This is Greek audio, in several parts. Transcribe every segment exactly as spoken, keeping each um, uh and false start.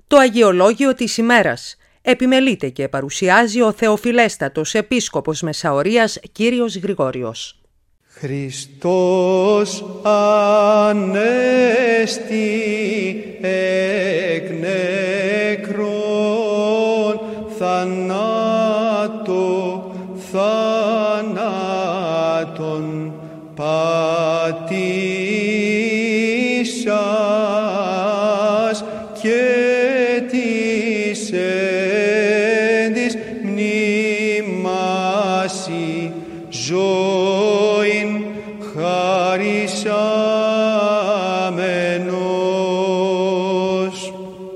Το Αγιολόγιο της ημέρας επιμελείται και παρουσιάζει ο Θεοφιλέστατος Επίσκοπος Μεσαωρίας Κύριος Γρηγόριος. Χριστός ανέστη εκ νεκρών, θανάτω θανάτων πατήσας και της εν της μνήμασι ζωήν χαρισάμενος.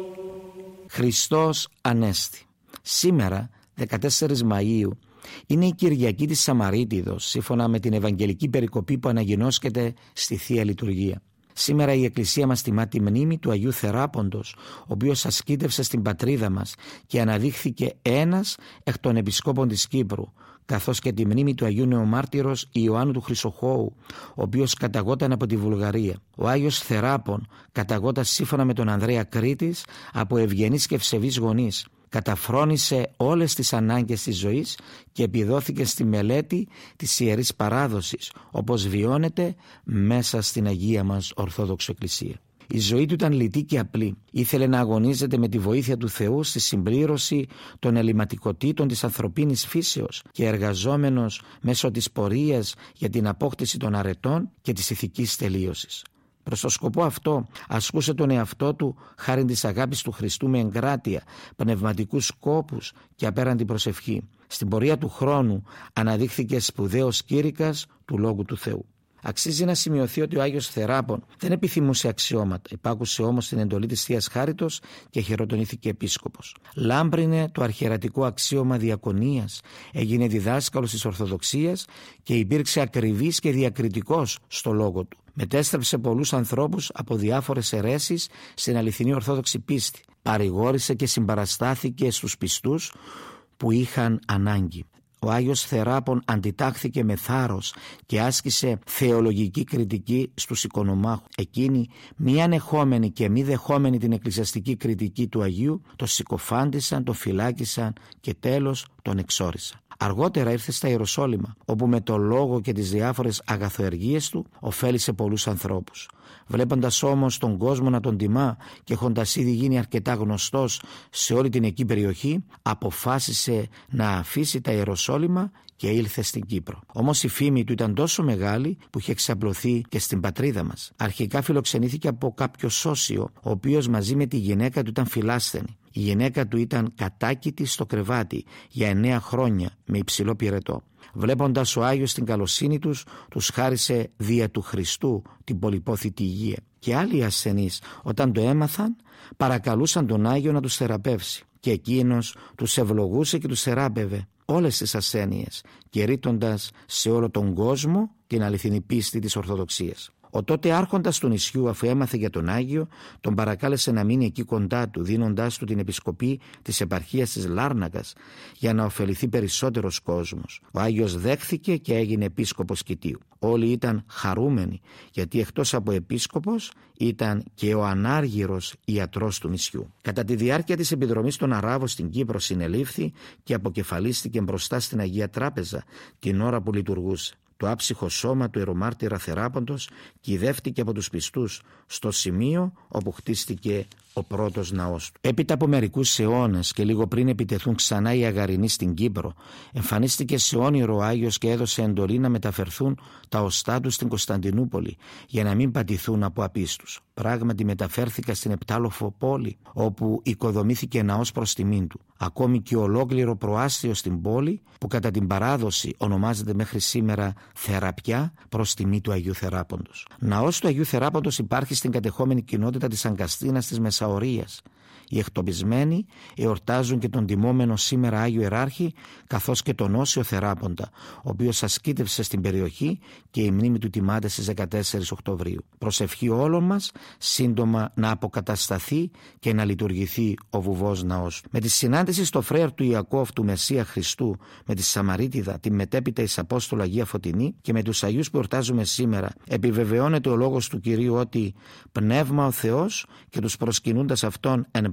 Χριστός Ανέστη. Σήμερα, δεκατέσσερις Μαΐου, είναι η Κυριακή της Σαμαρίτιδος, σύμφωνα με την Ευαγγελική περικοπή που αναγινώσκεται στη Θεία Λειτουργία. Σήμερα η Εκκλησία μας τιμά τη μνήμη του Αγίου Θεράποντος, ο οποίος ασκήτευσε στην πατρίδα μας και αναδείχθηκε ένας εκ των Επισκόπων της Κύπρου, καθώς και τη μνήμη του Αγίου Νεομάρτυρος Ιωάννου του Χρυσοχώου, ο οποίος καταγόταν από τη Βουλγαρία. Ο Άγιος Θεράπων καταγόταν σύμφωνα με τον Ανδρέα Κρήτης από ευγενείς και ευσεβείς γονείς. Καταφρόνησε όλες τις ανάγκες της ζωής και επιδόθηκε στη μελέτη της Ιερής Παράδοσης, όπως βιώνεται μέσα στην Αγία μας Ορθόδοξη Εκκλησία. Η ζωή του ήταν λιτή και απλή. Ήθελε να αγωνίζεται με τη βοήθεια του Θεού στη συμπλήρωση των ελληματικοτήτων της ανθρωπίνης φύσεως και εργαζόμενος μέσω της πορείας για την απόκτηση των αρετών και της ηθικής τελείωσης. Προς το σκοπό αυτό ασκούσε τον εαυτό του χάριν της αγάπης του Χριστού με εγκράτεια, πνευματικούς σκόπους και απέραντη προσευχή. Στην πορεία του χρόνου αναδείχθηκε σπουδαίος κήρυκας του Λόγου του Θεού. Αξίζει να σημειωθεί ότι ο Άγιος Θεράπων δεν επιθυμούσε αξιώματα, υπάκουσε όμως την εντολή της Θείας Χάριτος και χειροτονήθηκε επίσκοπος. Λάμπρινε το αρχιερατικό αξίωμα διακονίας, έγινε διδάσκαλος της Ορθοδοξίας και υπήρξε ακριβής και διακριτικός στο λόγο του. Μετέστρεψε πολλούς ανθρώπους από διάφορες αιρέσεις στην αληθινή Ορθόδοξη πίστη. Παρηγόρησε και συμπαραστάθηκε στους πιστούς που είχαν ανάγκη. Ο Άγιος Θεράπων αντιτάχθηκε με θάρρος και άσκησε θεολογική κριτική στους οικονομάχους. Εκείνοι, μη ανεχόμενοι και μη δεχόμενοι την εκκλησιαστική κριτική του Αγίου, το συκοφάντησαν, το φυλάκισαν και τέλος τον εξόρισαν. Αργότερα ήρθε στα Ιεροσόλυμα, όπου με το λόγο και τις διάφορες αγαθοεργίες του ωφέλησε πολλούς ανθρώπους. Βλέποντας όμως τον κόσμο να τον τιμά και έχοντας ήδη γίνει αρκετά γνωστός σε όλη την εκεί περιοχή, αποφάσισε να αφήσει τα Ιεροσόλυμα και ήλθε στην Κύπρο. Όμως η φήμη του ήταν τόσο μεγάλη που είχε εξαπλωθεί και στην πατρίδα μας. Αρχικά φιλοξενήθηκε από κάποιο σώσιο, ο οποίος μαζί με τη γυναίκα του ήταν φιλάσθενη. Η γυναίκα του ήταν κατάκητη στο κρεβάτι για εννέα χρόνια με υψηλό πυρετό. Βλέποντας ο Άγιος την καλοσύνη τους, τους χάρισε δια του Χριστού την πολυπόθητη υγεία. Και άλλοι ασθενείς, όταν το έμαθαν, παρακαλούσαν τον Άγιο να τους θεραπεύσει. Και εκείνος τους ευλογούσε και τους θεράπευε όλες τις ασθένειες, κηρύττοντας σε όλο τον κόσμο την αληθινή πίστη της Ορθοδοξίας. Ο τότε άρχοντας του νησιού, αφού έμαθε για τον Άγιο, τον παρακάλεσε να μείνει εκεί κοντά του, δίνοντάς του την επισκοπή της επαρχίας της Λάρνακας για να ωφεληθεί περισσότερος κόσμος. Ο Άγιος δέχθηκε και έγινε επίσκοπος Κιτίου. Όλοι ήταν χαρούμενοι, γιατί εκτός από επίσκοπος ήταν και ο ανάργυρος ιατρός του νησιού. Κατά τη διάρκεια της επιδρομής των Αράβων στην Κύπρο συνελήφθη και αποκεφαλίστηκε μπροστά στην Αγία Τράπεζα την ώρα που λειτουργούσε. Το άψυχο σώμα του ιερομάρτυρα Θεράποντος κυδεύτηκε από τους πιστούς στο σημείο όπου χτίστηκε ο πρώτος ναός του. Έπειτα από μερικούς αιώνες και λίγο πριν επιτεθούν ξανά οι Αγαρινοί στην Κύπρο, εμφανίστηκε σε όνειρο ο Άγιος και έδωσε εντολή να μεταφερθούν τα οστά του στην Κωνσταντινούπολη για να μην πατηθούν από απίστους. Πράγματι μεταφέρθηκα στην επτάλοφο πόλη, όπου οικοδομήθηκε ναός προς τιμήν του. Ακόμη και ολόκληρο προάστιο στην πόλη, που κατά την παράδοση ονομάζεται μέχρι σήμερα Θεραπιά, προς τιμή του Αγίου Θεράποντος. Ναός του Αγίου Θεράποντος υπάρχει στην κατεχόμενη κοινότητα της Αγκαστίνας της Μεσαωρίας. Οι εκτοπισμένοι εορτάζουν και τον τιμόμενο σήμερα Άγιο Ιεράρχη, καθώς και τον Όσιο Θεράποντα, ο οποίος ασκήτευσε στην περιοχή και η μνήμη του τιμάται στις δεκατέσσερις Οκτωβρίου. Προσευχή όλων μας σύντομα να αποκατασταθεί και να λειτουργηθεί ο βουβός ναός. Με τη συνάντηση στο φρέαρ του Ιακώβ του Μεσσία Χριστού με τη Σαμαρίτιδα, τη μετέπειτα εις Απόστολο Αγία Φωτεινή και με τους Αγίους που εορτάζουμε σήμερα, επιβεβαιώνεται ο λόγος του Κυρίου ότι πνεύμα ο Θεός και τους προσκυνούντας αυτόν εν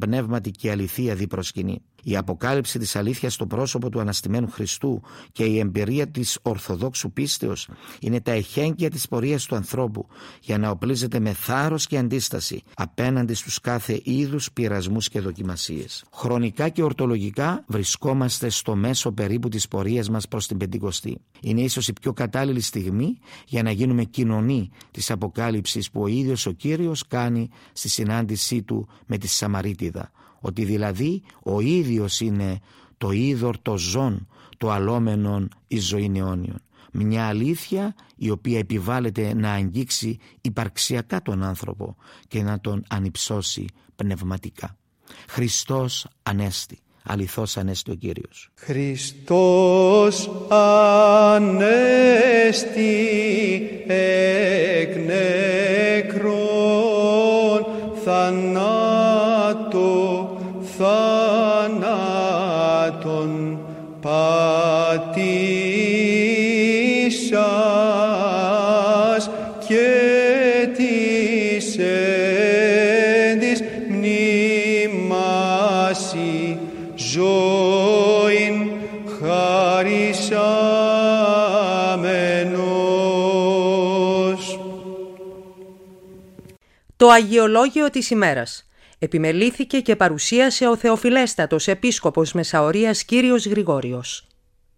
πνεύματι και αληθεία διπροσκυνεί. Η αποκάλυψη της αλήθειας στο πρόσωπο του αναστημένου Χριστού και η εμπειρία της ορθοδόξου πίστεως είναι τα εχέγγυα της πορείας του ανθρώπου για να οπλίζεται με θάρρος και αντίσταση απέναντι στους κάθε είδους πειρασμούς και δοκιμασίες. Χρονικά και ορτολογικά βρισκόμαστε στο μέσο περίπου της πορείας μας προς την Πεντηκοστή. Είναι ίσως η πιο κατάλληλη στιγμή για να γίνουμε κοινωνοί της αποκάλυψης που ο ίδιος ο Κύριος κάνει στη συνάντησή του με τη Σαμαρίτιδα, ότι δηλαδή ο ίδιος είναι το είδωρ το ζών, το αλόμενον εις ζωήν αιώνιον. Μια αλήθεια η οποία επιβάλλεται να αγγίξει υπαρξιακά τον άνθρωπο και να τον ανυψώσει πνευματικά. Χριστός Ανέστη, αληθώς Ανέστη ο Κύριος. Χριστός Ανέστη εκ νεκρών θανάτω θανάτων πατήσας και της εν της μνήμασι ζωήν χαρισάμενος. Το Αγιολόγιο της ημέρας. Επιμελήθηκε και παρουσίασε ο Θεοφιλέστατος Επίσκοπος Μεσαωρίας Κύριος Γρηγόριος.